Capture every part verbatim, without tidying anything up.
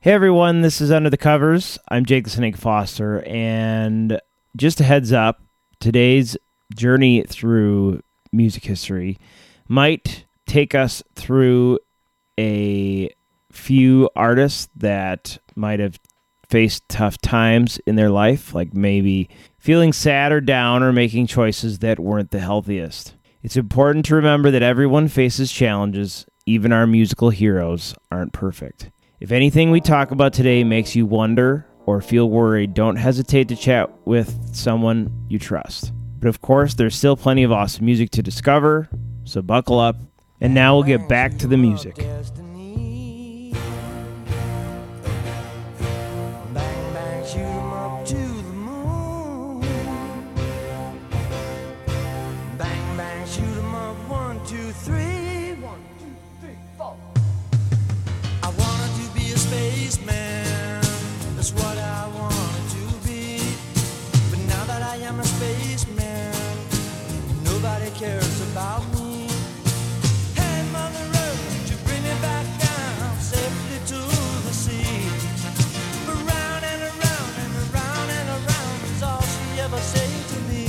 Hey everyone, this is Under the Covers. I'm Jake the Snake Foster, and just a heads up, today's journey through music history might take us through a few artists that might have faced tough times in their life, like maybe feeling sad or down or making choices that weren't the healthiest. It's important to remember that everyone faces challenges. Even our musical heroes aren't perfect. If anything we talk about today makes you wonder or feel worried, don't hesitate to chat with someone you trust. But of course, there's still plenty of awesome music to discover, so buckle up. And now we'll get back to the music. Cares about me. Hey, Mother Earth, would you bring me back down safely to the sea? Around and around and around and around is all she ever said to me.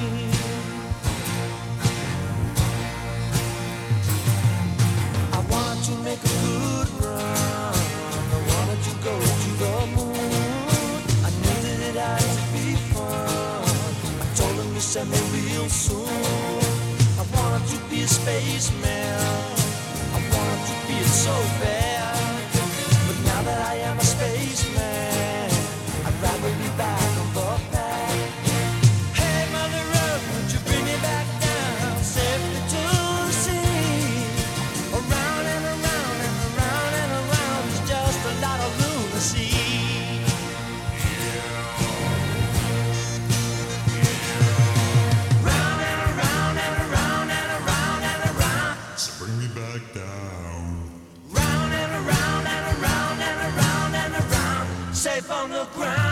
I wanted to make a good run. I wanted to go to the moon. I knew that it had to be fun. I told him to send me real soon. I wanted to be a spaceman. I wanted to be it so bad. But now that I am a spaceman, I'd rather be back on the pad. Hey, Mother Earth, would you bring me back down safely to the sea? Around and around and around and around is just a lot of lunacy. Safe on the ground.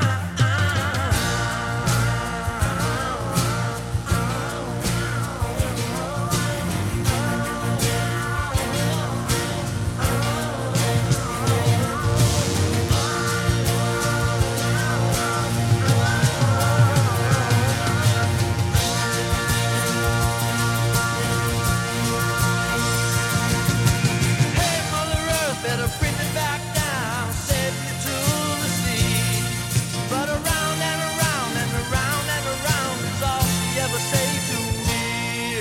Hey, Mother Earth, better bring me back down safely to the sea. But around and around and around and around is all she ever say to me.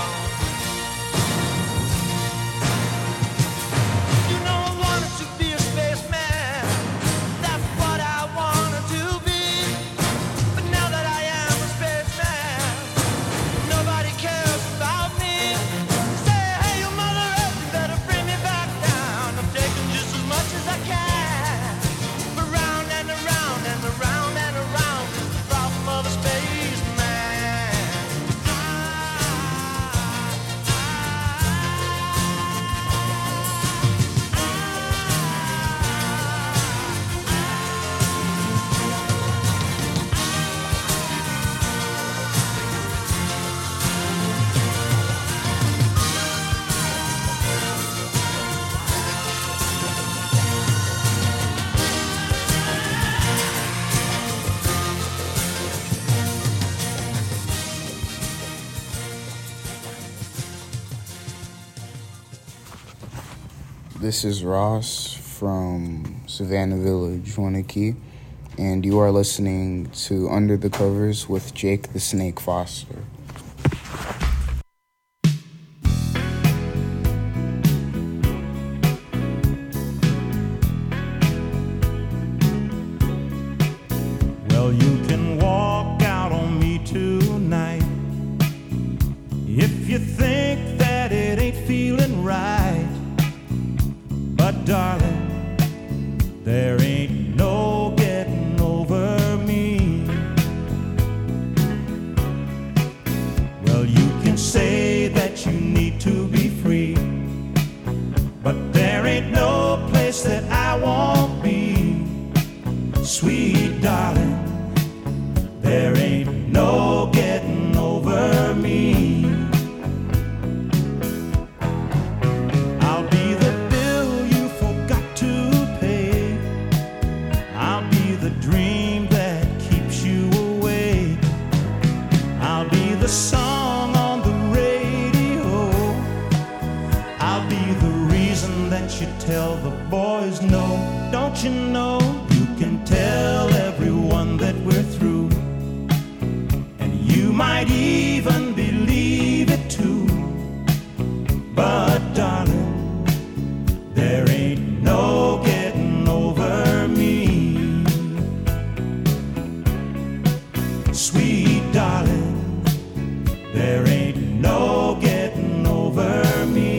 You know I wanted to be a spaceman. That's what I wanted to be. But now that I am a spaceman, nobody cares about me. Say, hey, you Mother Earth, you better bring me back down. I'm taking just as much as I can. Around and around and around and around is the problem of a spaceman. This is Ross from Savannah Village, Wanakee, and you are listening to Under the Covers with Jake the Snake Foster. Well, you can walk out on me tonight if you think that it ain't feeling right. But darling, there ain't no getting over me. Well, you can say that you need to be free, but there ain't no place that I won't be. Sweet darling, there ain't no getting over me. I'll be the bill you forgot to pay. the dream that keeps you awake. I'll be the song on the radio. I'll be the reason that you tell the boys no. Don't you know you can tell everyone that we're through, and you might even believe it too. But darling, there ain't no getting over me. Sweet darling, there ain't no getting over me.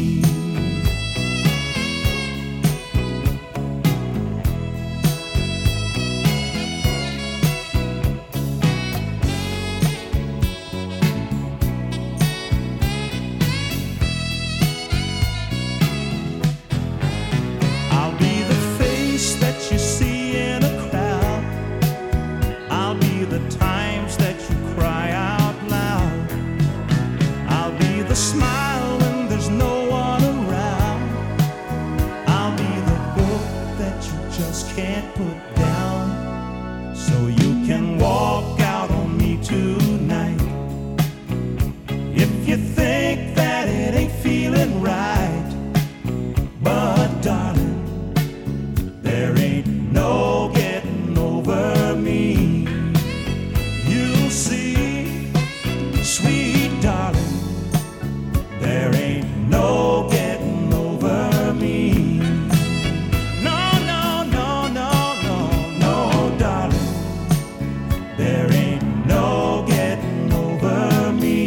I'll be the face that you see in a crowd. I'll be the times that you cry out loud. I'll be the smile when there's no one around. I'll be the book that you just can't put down. So you can walk out on me tonight. If you think that it ain't feeling right. But darling, there ain't no getting over me. You'll see, sweet darling, there ain't no getting over me. No, no, no, no, no, no, darling, there ain't no getting over me.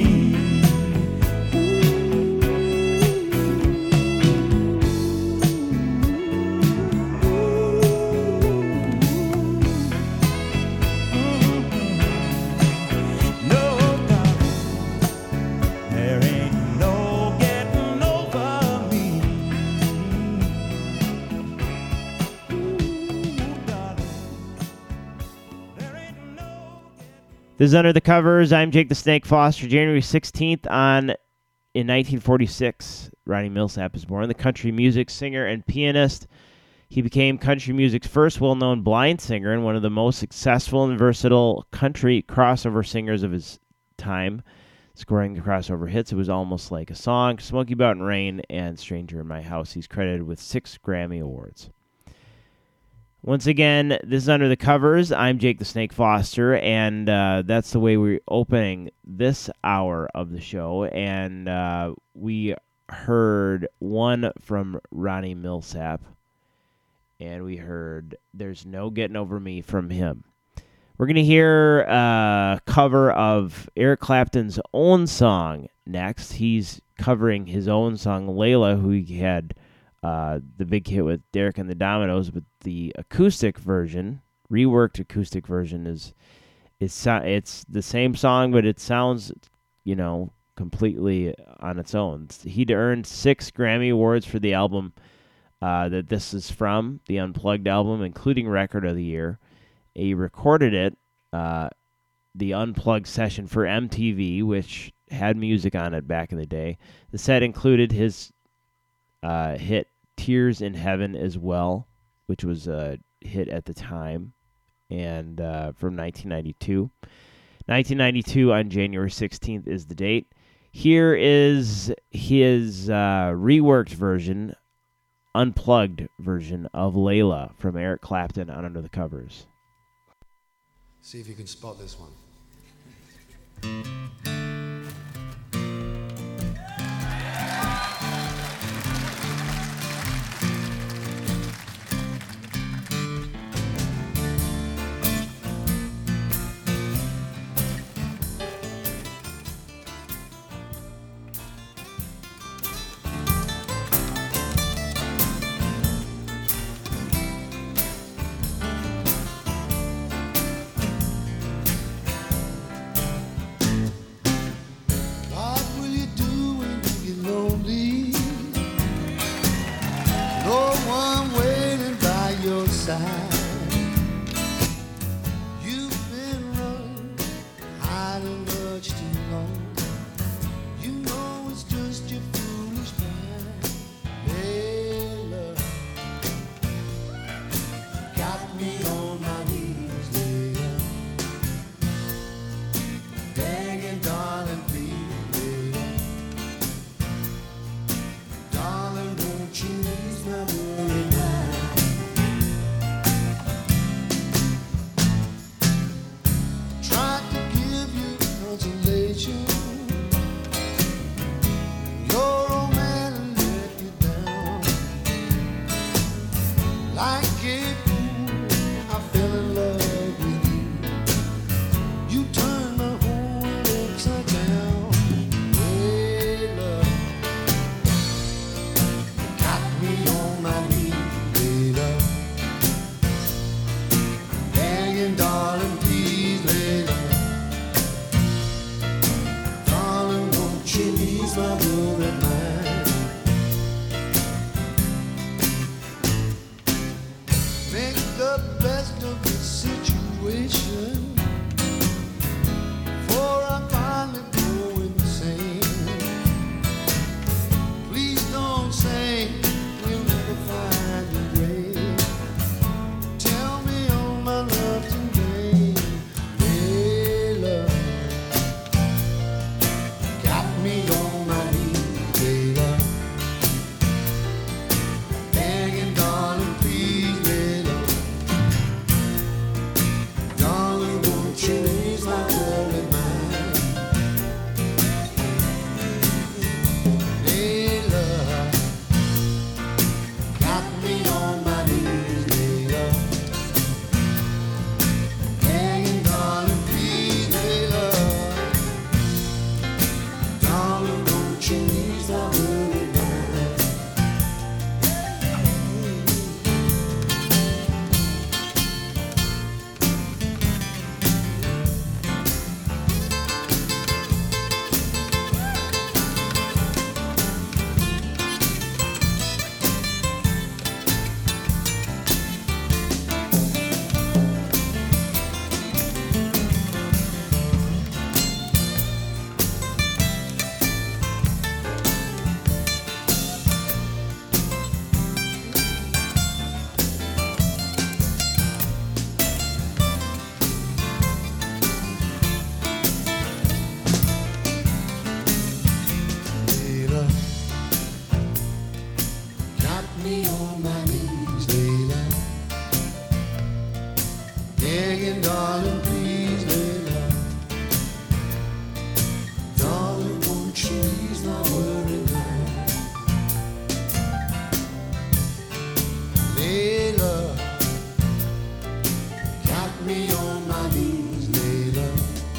No, darling, there ain't no getting over me. Ooh, darling, there ain't no This is Under the Covers. I'm Jake the Snake Foster. January sixteenth on in nineteen forty-six, Ronnie Millsap was born. The country music singer and pianist. He became country music's first well-known blind singer and one of the most successful and versatile country crossover singers of his time. Scoring the crossover hits, it was Almost Like a Song, Smoky Mountain Rain, and Stranger in My House. He's credited with six Grammy Awards. Once again, this is Under the Covers. I'm Jake the Snake Foster, and uh, that's the way we're opening this hour of the show. And uh, we heard one from Ronnie Millsap, and we heard There's No Getting Over Me from him. We're going to hear a cover of Eric Clapton's own song next. He's covering his own song, Layla, who he had uh, the big hit with Derek and the Dominoes, but the acoustic version, reworked acoustic version, is is so- it's the same song, but it sounds, you know, completely on its own. He'd earned six Grammy Awards for the album uh, that this is from, the Unplugged album, including Record of the Year. He recorded it, uh, the Unplugged session for M T V, which had music on it back in the day. The set included his uh, hit Tears in Heaven as well, which was a hit at the time, and uh, from nineteen ninety-two. nineteen ninety-two on January sixteenth is the date. Here is his uh, reworked version, unplugged version of Layla from Eric Clapton on Under the Covers. See if you can spot this one. What will you do when you get lonely? No one waiting by your side. You've been running, hiding much too long. You know it's just your foolish pride. Hey, love, got me on my knees. Hey, fool, I fell in love with you. You turned my whole world upside down. Hey, love, got me on my knees. Hey, love, begging, darling, please, hey, love. Darling, won't you ease my worried mind? Make the best of the situation, for I finally go insane. Please don't say we'll never find a grave. Tell me all my love's in vain. Hey, love, got me on my knees. Hey, love, begging, darling, please, hey, love. Darling, won't you ease my worried mind? Hey, love, got me on my knees. Hey, love, begging, darling, please, hey, love. Darling, won't you ease my worried mind? Layla, got me on my knees, Layla. Begging, darling, please, Layla. Darling, won't you ease my worried mind? Layla, got me on my knees, Layla.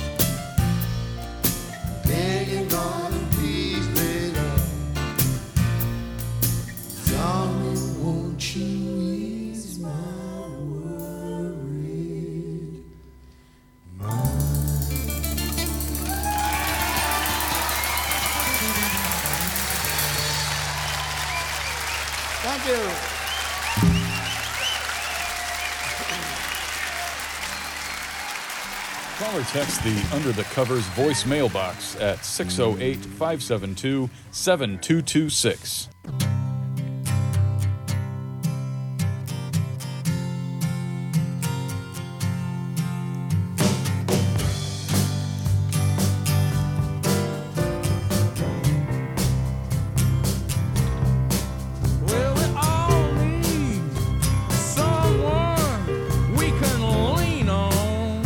Begging, darling, please, Layla. Darling, won't you ease my worried mind? Thank you. Call or text the Under the Covers voicemail box at six oh eight, five seven two, seven two two six. Well, we all need someone we can lean on.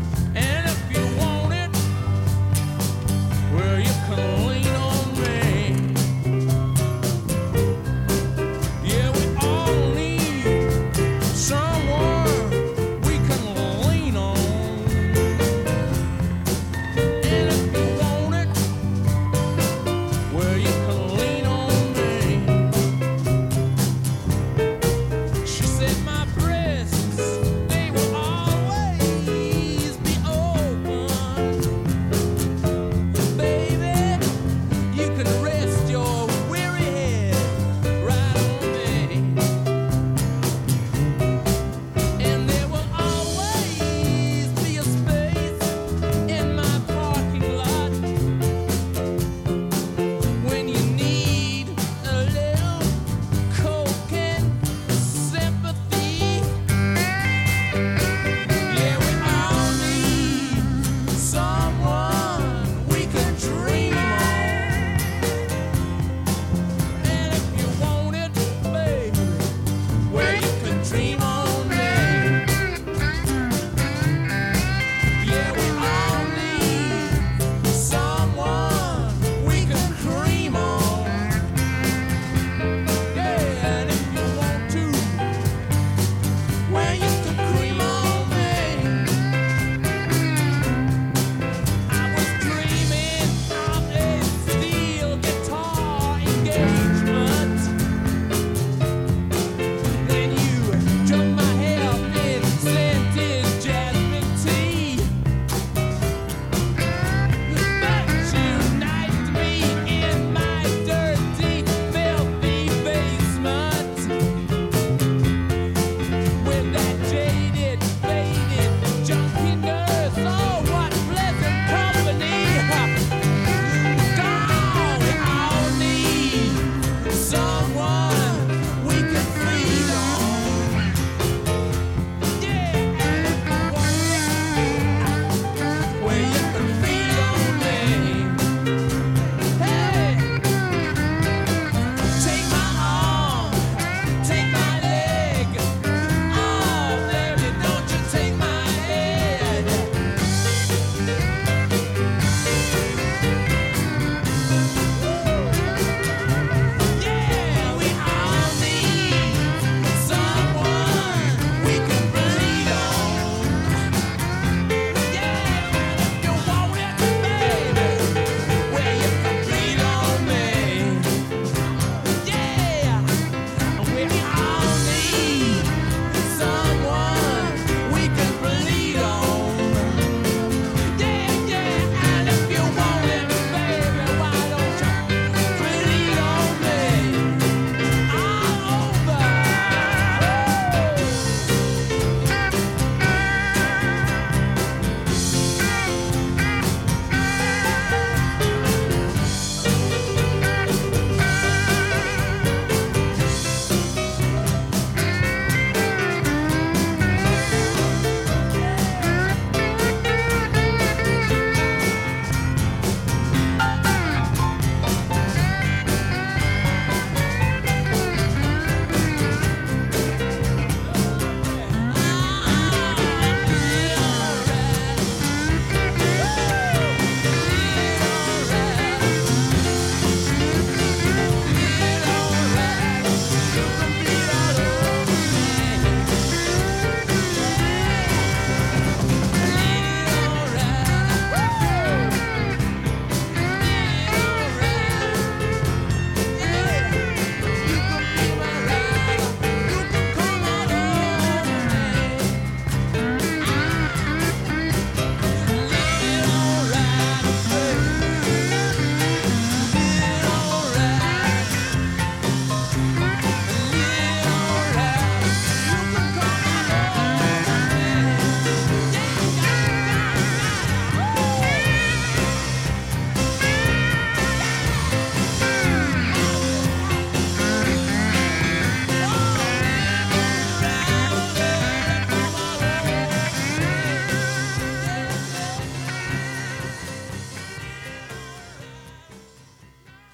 And if you want it, well, you can lean on me.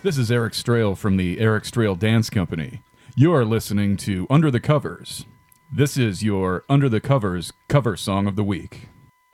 This is Eric Strail from the Eric Strail Dance Company. You are listening to Under the Covers. This is your Under the Covers cover song of the week.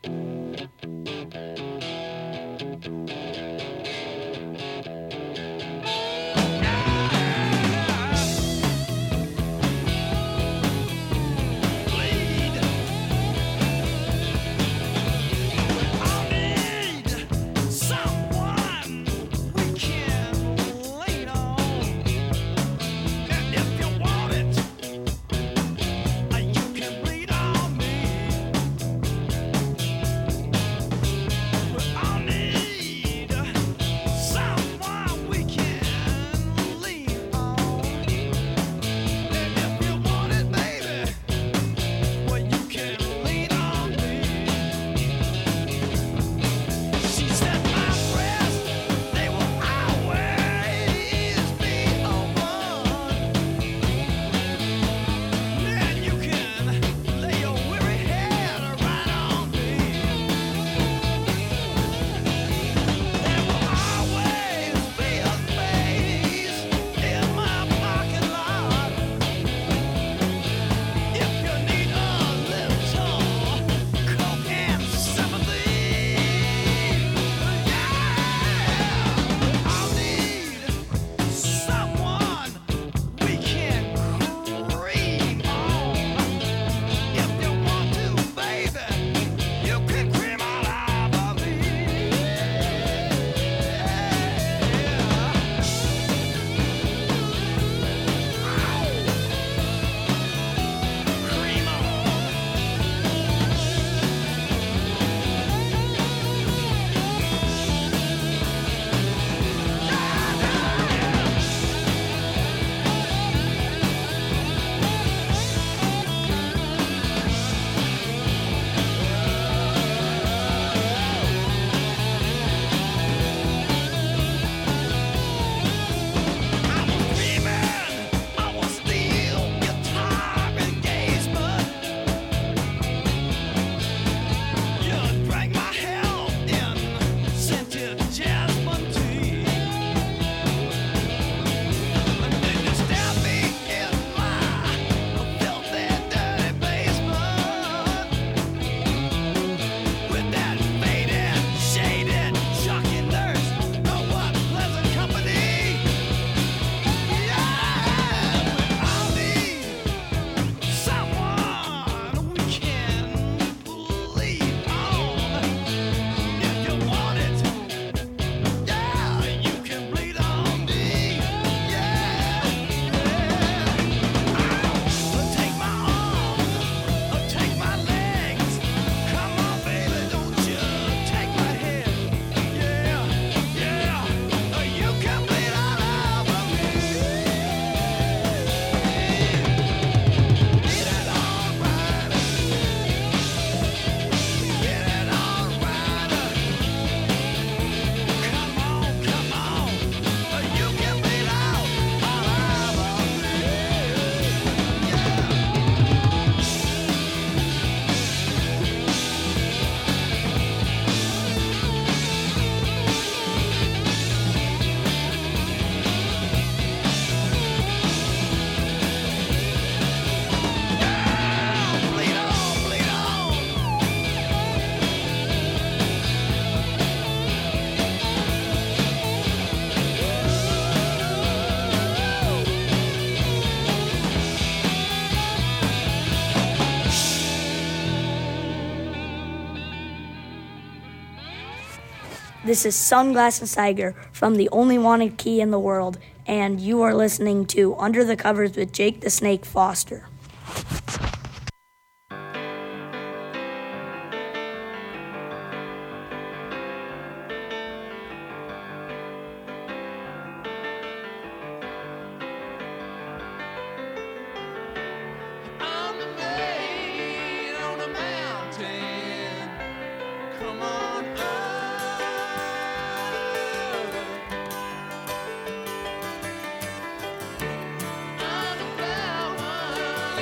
This is Sunglasses Tiger from the Only Wanted Key in the World, and you are listening to Under the Covers with Jake the Snake Foster. I'm a flower.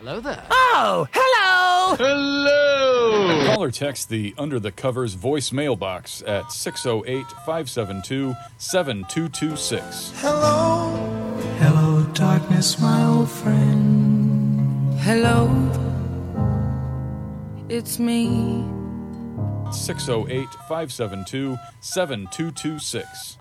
Hello there. Oh, hello! Hello! Call or text the Under the Covers voicemail box at six oh eight, five seven two, seven two two six. Hello, hello, darkness, my old friend. Hello, it's me. six oh eight, five seven two, seven two two six.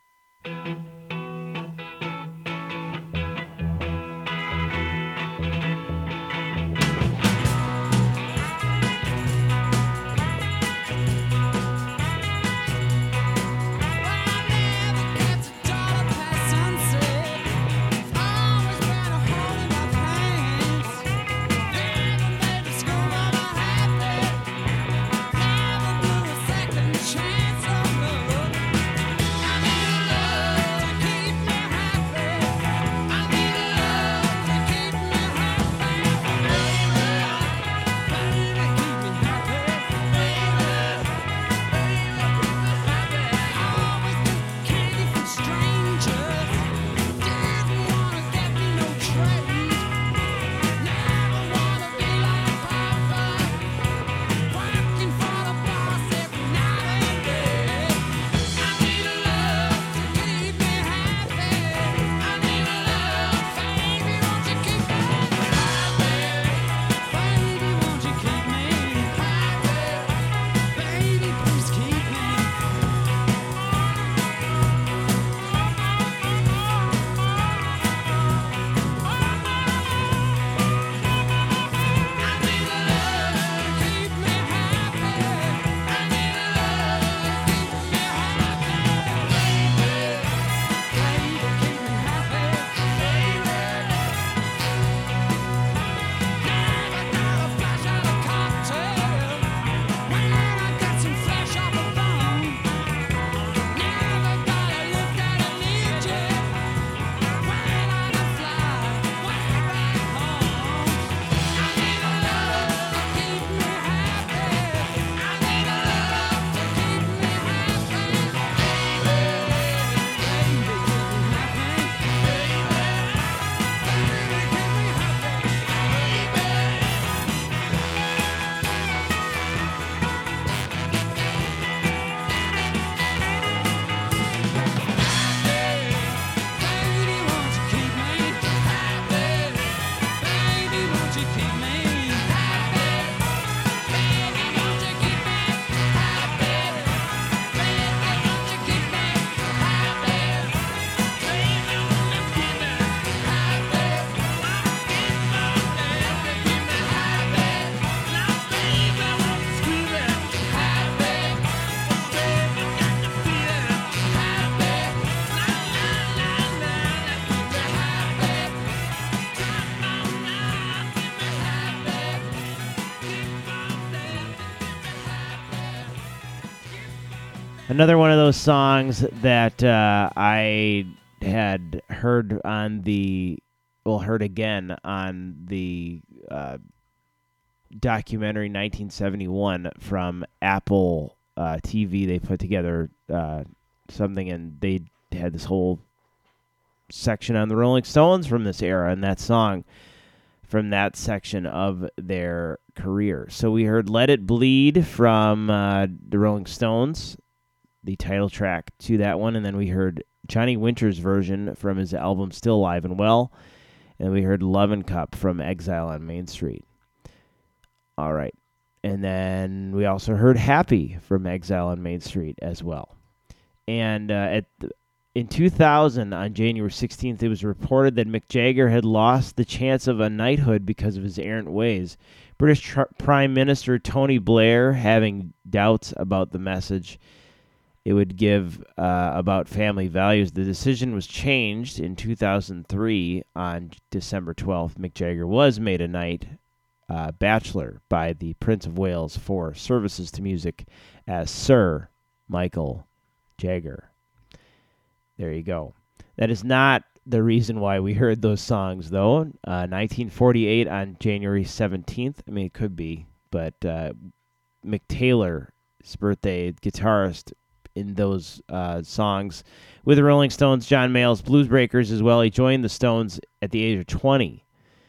Another one of those songs that uh, I had heard on the, well, heard again on the uh, documentary nineteen seventy-one from Apple uh, T V. They put together uh, something, and they had this whole section on the Rolling Stones from this era, and that song from that section of their career. So we heard Let It Bleed from uh, the Rolling Stones, the title track to that one, and then we heard Johnny Winter's version from his album Still Alive and Well, and we heard Lovin' Cup from Exile on Main Street. All right. And then we also heard Happy from Exile on Main Street as well. And uh, at the, in two thousand, on January sixteenth, it was reported that Mick Jagger had lost the chance of a knighthood because of his errant ways. British tr- Prime Minister Tony Blair, having doubts about the message it would give uh, about family values, the decision was changed in two thousand three. On December twelfth, Mick Jagger was made a Knight uh, Bachelor by the Prince of Wales for services to music as Sir Michael Jagger. There you go. That is not the reason why we heard those songs, though. Uh, nineteen forty-eight, on January seventeenth. I mean, it could be, but uh, Mick Taylor's birthday, guitarist in those uh, songs with the Rolling Stones, John Mayall's Blues Breakers as well. He joined the Stones at the age of twenty,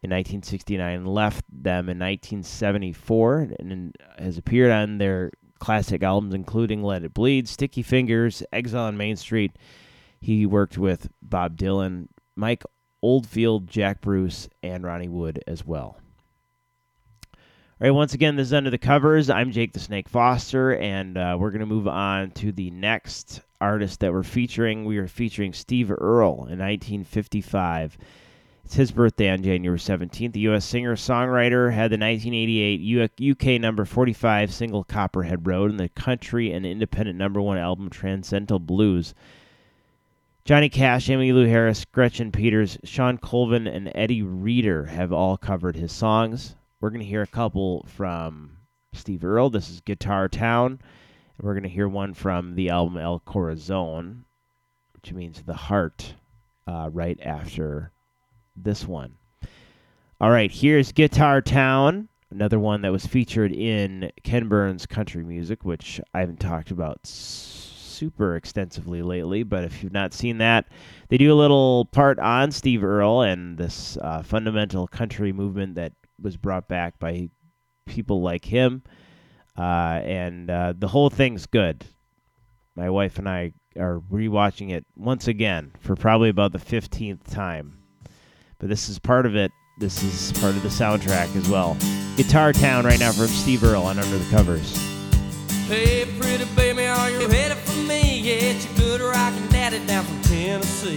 in nineteen sixty-nine and left them in nineteen seventy-four, and has appeared on their classic albums, including Let It Bleed, Sticky Fingers, Exile on Main Street. He worked with Bob Dylan, Mike Oldfield, Jack Bruce, and Ronnie Wood as well. All right, once again, this is Under the Covers. I'm Jake the Snake Foster, and uh, we're going to move on to the next artist that we're featuring. We are featuring Steve Earle in nineteen fifty-five. It's his birthday on January seventeenth. The U S singer-songwriter had the nineteen eighty-eight U K number forty-five single Copperhead Road and the country and independent number one album Transcendental Blues. Johnny Cash, Emmylou Harris, Gretchen Peters, Sean Colvin, and Eddie Reeder have all covered his songs. We're going to hear a couple from Steve Earle. This is Guitar Town. And we're going to hear one from the album El Corazon, which means the heart, uh, right after this one. All right, here's Guitar Town, another one that was featured in Ken Burns' Country Music, which I haven't talked about super extensively lately, but if you've not seen that, they do a little part on Steve Earle and this uh, fundamental country movement that was brought back by people like him, uh, and uh, the whole thing's good. My wife and I are rewatching it once again for probably about the fifteenth time, but this is part of it. This is part of the soundtrack as well. Guitar Town right now from Steve Earle on Under the Covers. Hey, pretty baby, are you ready for me? Yeah, it's your good rockin' daddy down from Tennessee.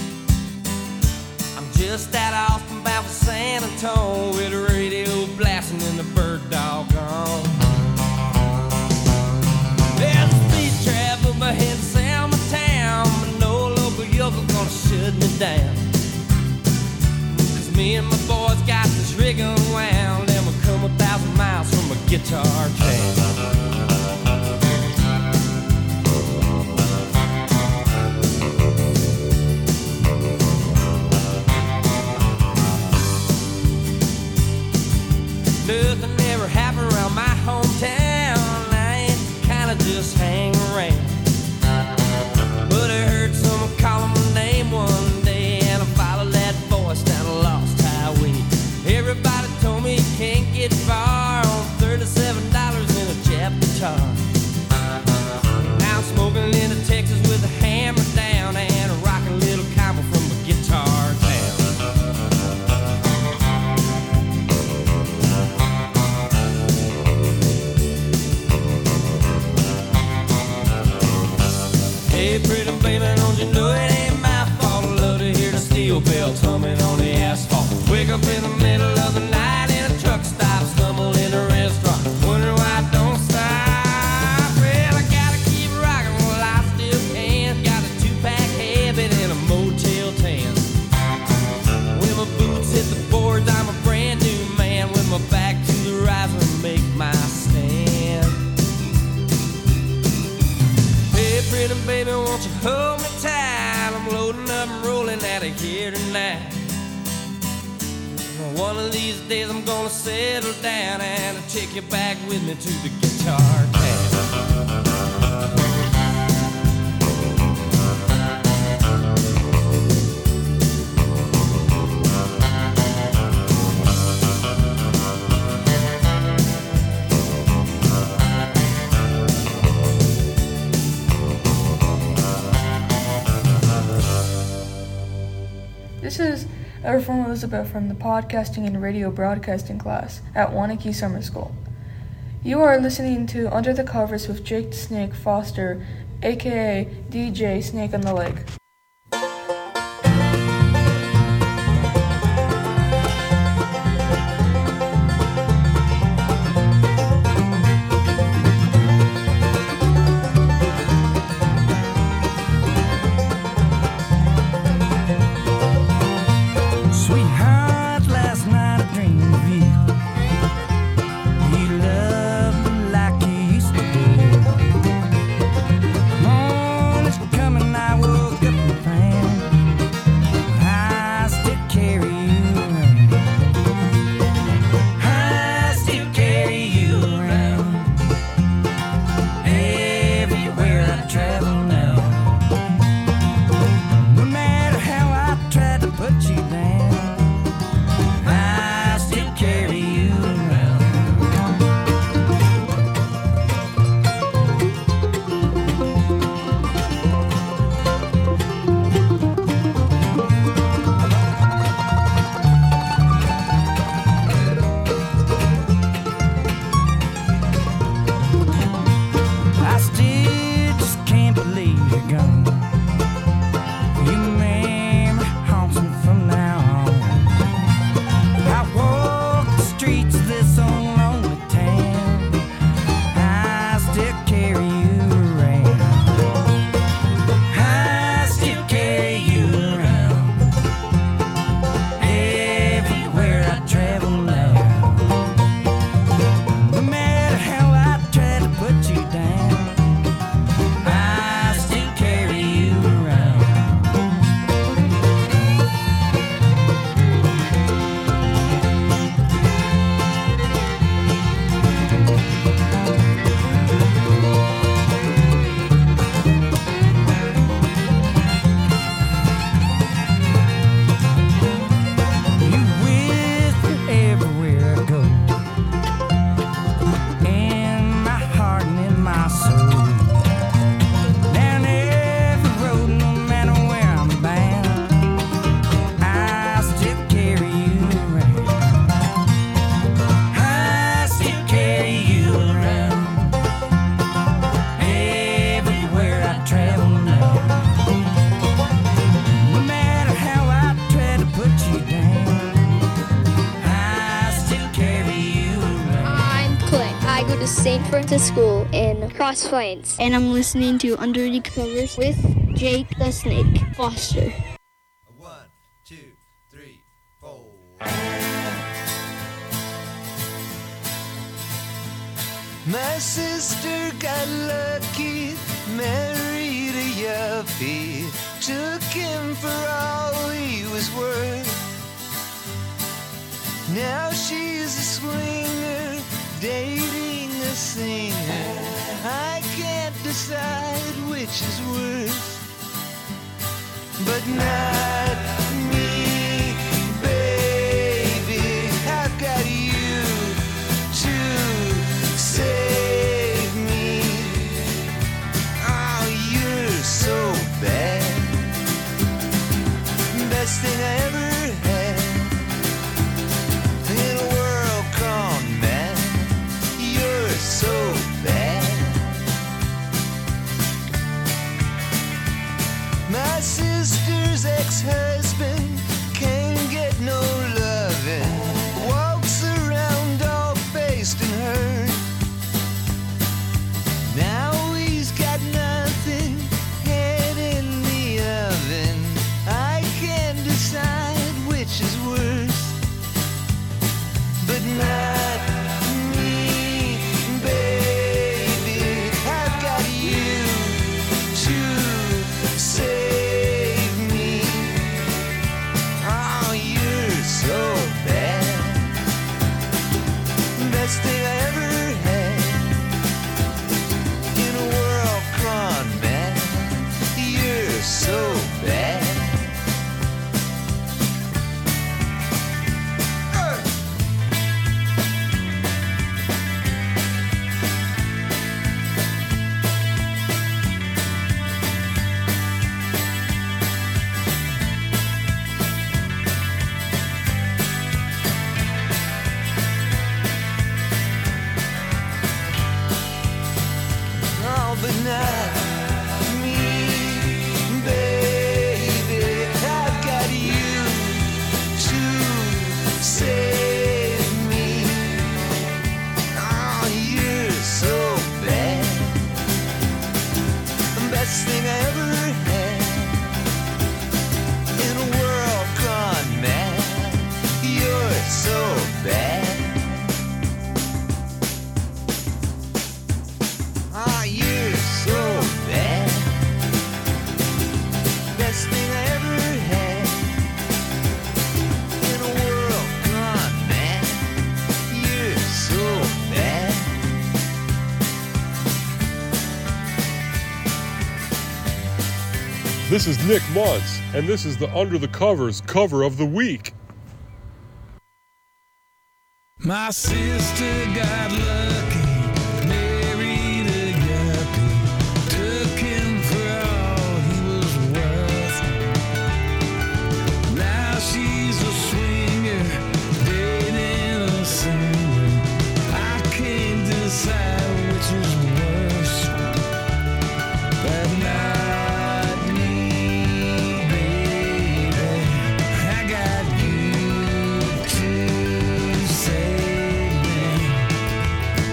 I'm just at Austin, bound for San Antonio, with the radio blasting and the bird dog on. There's a speed trap up ahead of Selma Town, but no local yokel gonna shut me down. Cause me and my boys got this rig unwound, and we'll come a thousand miles from a guitar town. Nothing ever happened around my hometown. I ain't kinda just hang around. But I heard someone calling my name one day, and I followed that voice down a lost highway. Everybody told me you can't get far on thirty-seven dollars in a Jap guitar. Now I'm smoking into Texas with a hammer down and a rockin' little combo from a guitar town. Hey, pretty baby, don't you know it ain't my fault? I love to hear the steel bells humming on the asphalt. Wake up in the middle of the night in a truck stop, stumble in a restaurant, wonder why I don't stop. Well, I gotta keep rocking while I still can. Got a two-pack habit and a Motel ten. When my boots hit the boards, I'm a brand new man, with my back to the riser and make my stand. Hey, pretty baby, won't you hold me tight? I'm loading up and rolling out of here tonight. One of these days I'm gonna settle down and I'll take you back with me to the guitar town. This is Ever from Elizabeth from the Podcasting and Radio Broadcasting class at Wanakee Summer School. You are listening to Under the Covers with Jake the Snake Foster, aka D J Snake on the Lake. Morning's coming, I woke up transferring to school in Cross Plains. And I'm listening to Under the Covers with Jake the Snake Foster. One, two, three, four. My sister got lucky, married a yuppie, took him for all he was worth. Now she's a swinger, dating a singer. I can't decide which is worse, but not me, baby. I've got you to save me. Oh, you're so bad. Best thing I ever had in a world gone mad. You're so bad. My sister's ex-husband can't get no lovin', walks around all faced and hurt. Now he's got nothing, head in the oven. I can't decide which is worse, but not me, baby. I've got you to save me. Oh, you're so bad. Best thing I ever had in a world gone mad. You're so bad. Oh, but not me, baby. I've got you to save me. Oh, you're so bad. Best thing I ever had in a world gone mad. You're so bad. Ah, you're so bad. Best thing I ever had in a world gone mad. You're so bad. This is Nick Muntz, and this is the Under the Covers cover of the week. My sister got lucky, married a yuppie, took him for all he was worth. Now she's a swinger, dating a singer. I can't decide which is worse, but not me, baby. I got you to save me.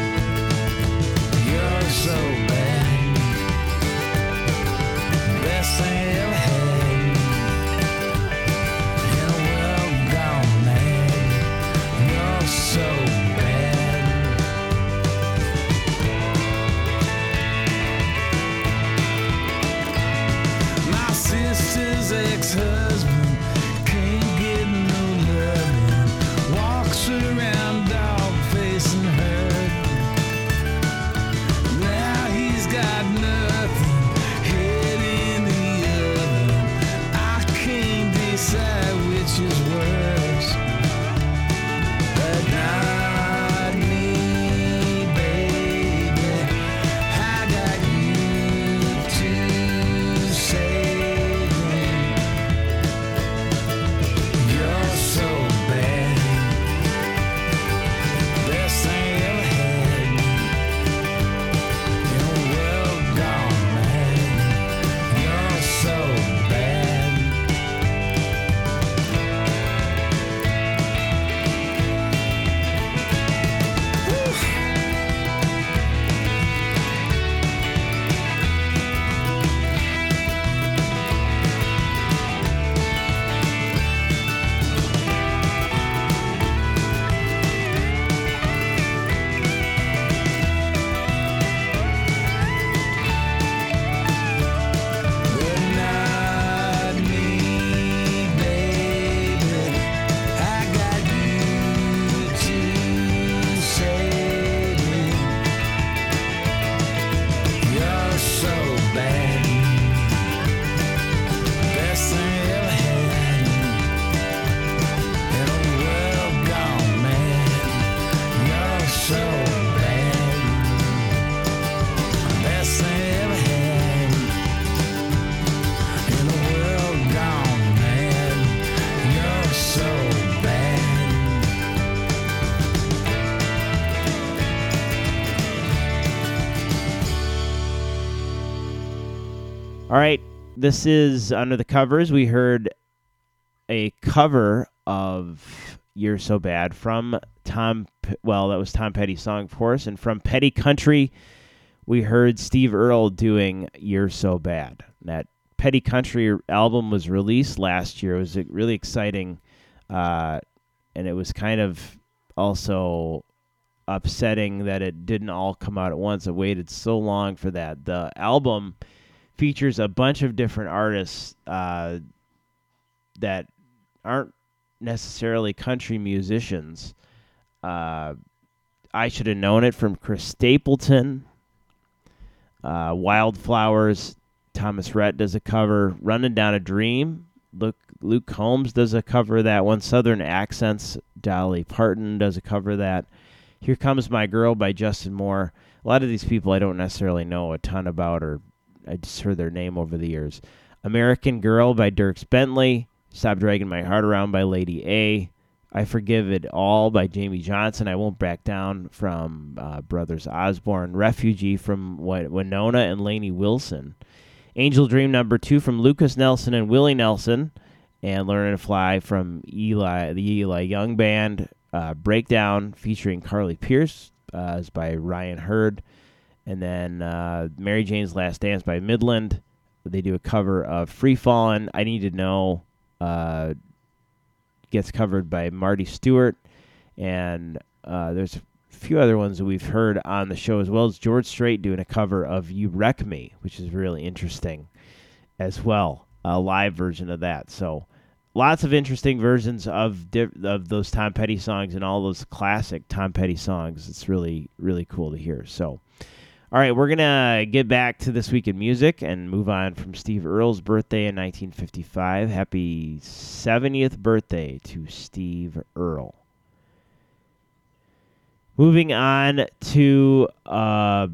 All right, this is Under the Covers. We heard a cover of You're So Bad from Tom, P- well, that was Tom Petty's song, of course, and from Petty Country, we heard Steve Earle doing You're So Bad. That Petty Country album was released last year. It was really exciting, uh, and it was kind of also upsetting that it didn't all come out at once. I waited so long for that. The album features a bunch of different artists uh, that aren't necessarily country musicians. Uh, I Should Have Known It from Chris Stapleton. Uh, Wildflowers, Thomas Rhett does a cover. Running Down a Dream, Luke, Luke Combs does a cover of that one. Southern Accents, Dolly Parton does a cover of that. Here Comes My Girl by Justin Moore. A lot of these people I don't necessarily know a ton about, or I just heard their name over the years. American Girl by Dierks Bentley. Stop Dragging My Heart Around by Lady A. I Forgive It All by Jamie Johnson. I Won't Back Down from uh, Brothers Osborne. Refugee from Win- Winona and Lainey Wilson. Angel Dream number two from Lucas Nelson and Willie Nelson. And Learning to Fly from Eli, the Eli Young Band. Uh, Breakdown featuring Carly Pierce uh, is by Ryan Hurd. And then uh, Mary Jane's Last Dance by Midland. They do a cover of Free Fallin'. I Need to Know uh, gets covered by Marty Stewart. And uh, there's a few other ones that we've heard on the show, as well as George Strait doing a cover of You Wreck Me, which is really interesting as well. A live version of that. So lots of interesting versions of di- of those Tom Petty songs and all those classic Tom Petty songs. It's really, really cool to hear. So, all right, we're going to get back to This Week in Music and move on from Steve Earle's birthday in nineteen fifty-five. Happy seventieth birthday to Steve Earle. Moving on to uh,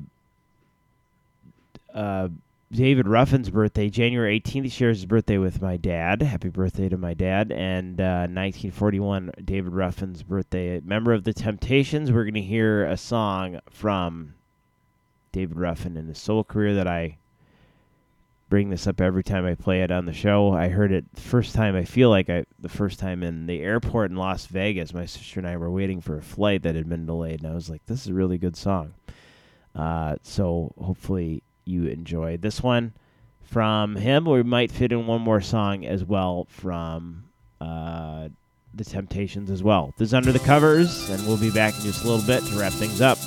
uh, David Ruffin's birthday, January eighteenth. He shares his birthday with my dad. Happy birthday to my dad. And uh, nineteen forty-one, David Ruffin's birthday. Member of the Temptations. We're going to hear a song from David Ruffin in his solo career that I bring this up every time I play it on the show. I heard it the first time, I feel like I the first time in the airport in Las Vegas. My sister and I were waiting for a flight that had been delayed, and I was like, this is a really good song. Uh, so hopefully you enjoy this one from him. We might fit in one more song as well from uh, the Temptations as well. This is Under the Covers, and we'll be back in just a little bit to wrap things up.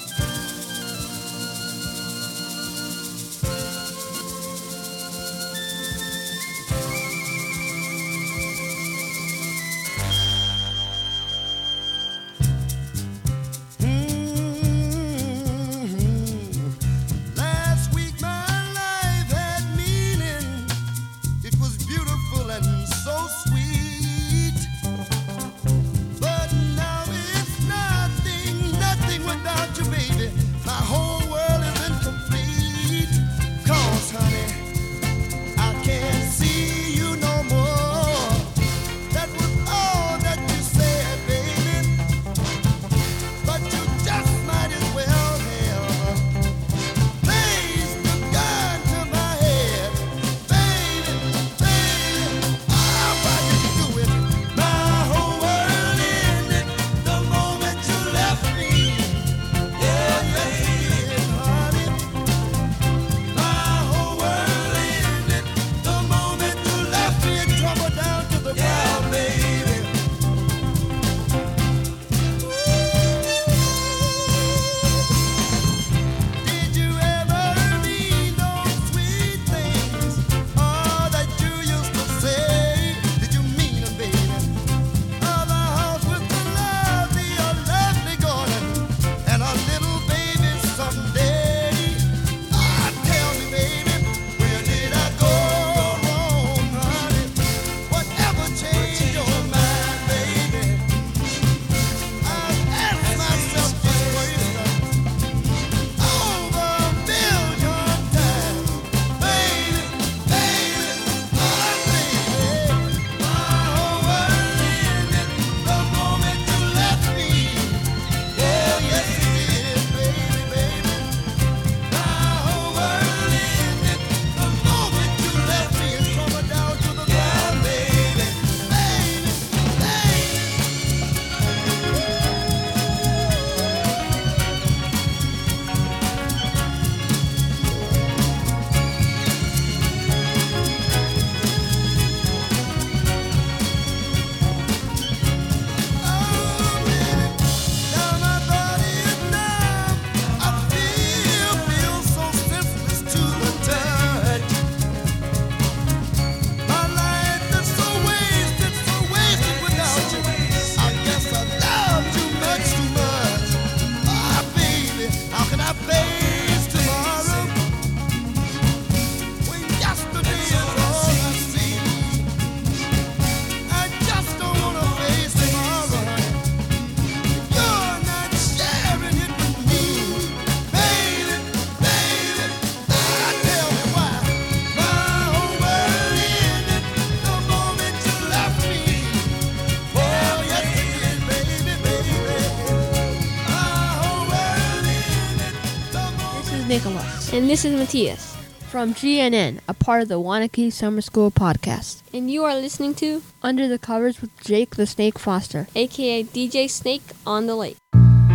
But now it's nothing, nothing without you, baby. And this is Matthias. From G N N, a part of the Wanakee Summer School podcast. And you are listening to Under the Covers with Jake the Snake Foster, aka D J Snake on the Lake.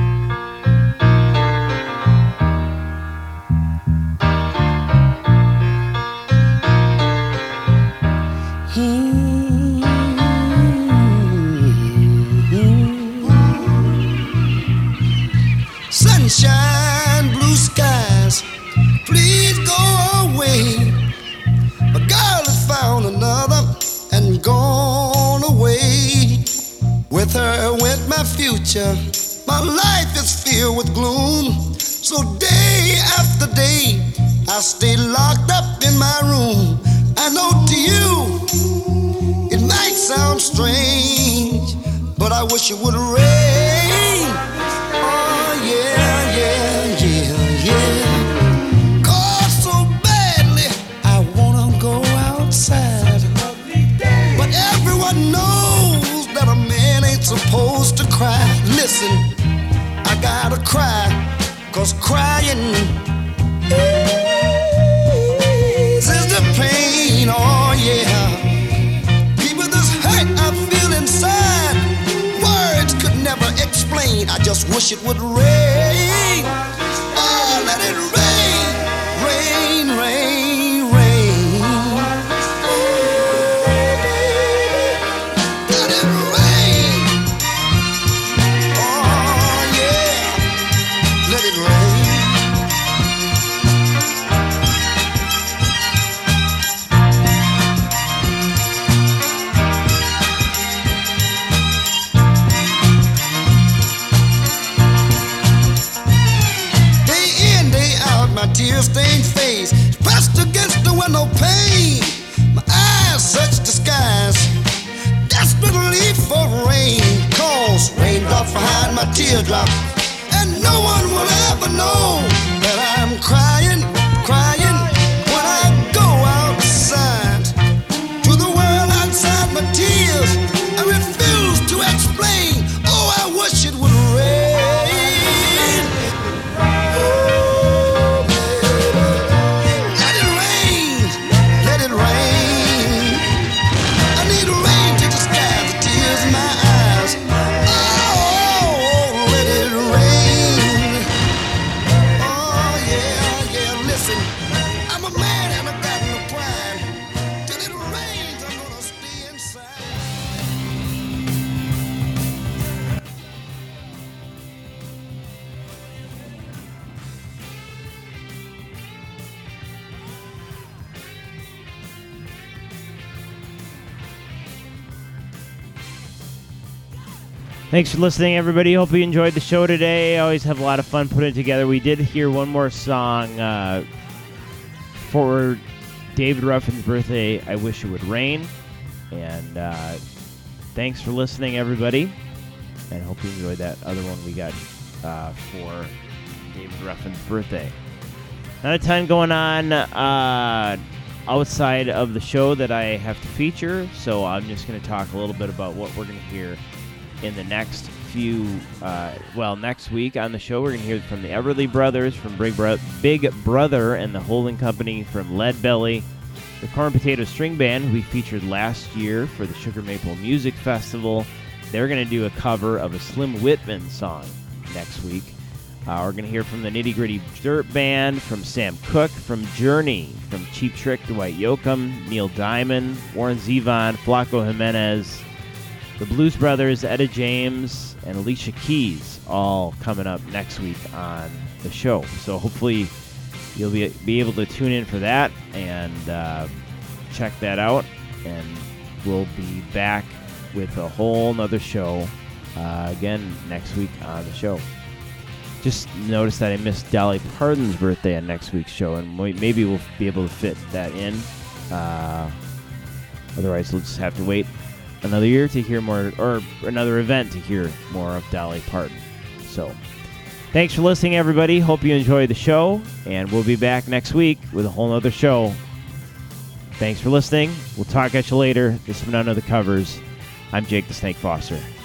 Sunshine, blue skies, please go away. A girl has found another and gone away. With her went my future. My life is filled with gloom. So day after day, I stay locked up in my room. I know to you, it might sound strange, but I wish it would rain. Oh yeah, yeah, yeah, yeah. Cause so badly I wanna go outside, but everyone knows that a man ain't supposed to cry. Listen, I gotta cry, cause crying eases the pain. Oh yeah. People, this hurt I feel inside, words could never explain. I just wish it would rain. Oh, let it rain, rain, rain, rain. Let it rain. Oh yeah, let it rain. My tear-stained face pressed against the window pane. My eyes search the skies desperately for rain. Cause raindrops behind my teardrop, and no one will ever know that I'm crying, crying when I go outside. To the world outside my tears, I refuse to explain. Oh, I wish it would rain. Thanks for listening, everybody. Hope you enjoyed the show today. I always have a lot of fun putting it together. We did hear one more song uh, for David Ruffin's birthday, I Wish It Would Rain. And uh, thanks for listening, everybody. And hope you enjoyed that other one we got uh, for David Ruffin's birthday. Another time going on uh, outside of the show that I have to feature, so I'm just going to talk a little bit about what we're going to hear in the next few, uh, well, next week on the show. We're going to hear from the Everly Brothers, from Big, Bro- Big Brother and the Holding Company, from Lead Belly, the Corn Potato String Band, who we featured last year for the Sugar Maple Music Festival. They're going to do a cover of a Slim Whitman song next week. Uh, we're going to hear from the Nitty Gritty Dirt Band, from Sam Cooke, from Journey, from Cheap Trick, Dwight Yoakam, Neil Diamond, Warren Zevon, Flaco Jimenez, the Blues Brothers, Etta James, and Alicia Keys, all coming up next week on the show. So hopefully you'll be be able to tune in for that and uh, check that out. And we'll be back with a whole nother show uh, again next week on the show. Just noticed that I missed Dolly Parton's birthday on next week's show, and maybe we'll be able to fit that in. Uh, otherwise, we'll just have to wait another year to hear more, or another event to hear more of Dolly Parton. So, thanks for listening, everybody. Hope you enjoyed the show, and we'll be back next week with a whole other show. Thanks for listening. We'll talk at you later. This has been Under the Covers. I'm Jake the Snake Foster.